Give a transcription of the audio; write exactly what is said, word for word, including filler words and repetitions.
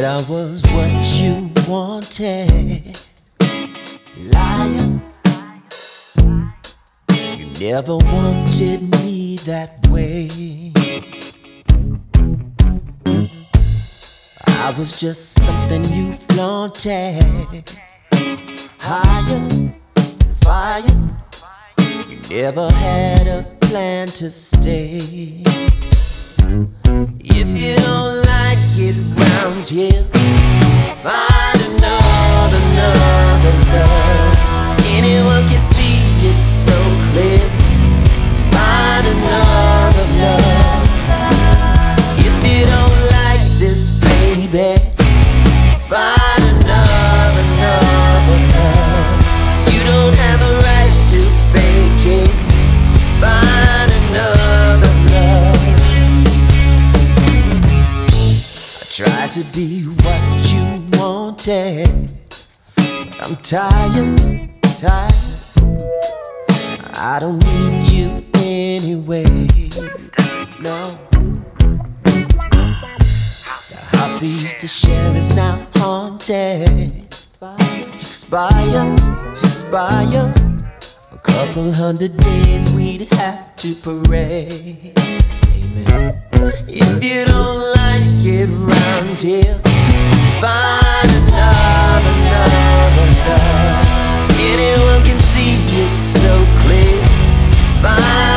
I was what you wanted. Liar, you never wanted me that way. I was just something you flaunted. Higher and fire, you never had a plan to stay. If you don't like it round here, find another, another love. Anyone can see it so clear. Find another love. If you don't like this, baby, find another, another love. You don't have a right to fake it. Find another love. I tried to be what you wanted. I'm tired, tired. I don't need you anyway. No. The house we used to share is now haunted. Expire, expire. A couple hundred days we'd have to parade. Amen. If you don't like it round here, find another, another love. Anyone can see it so clear. Find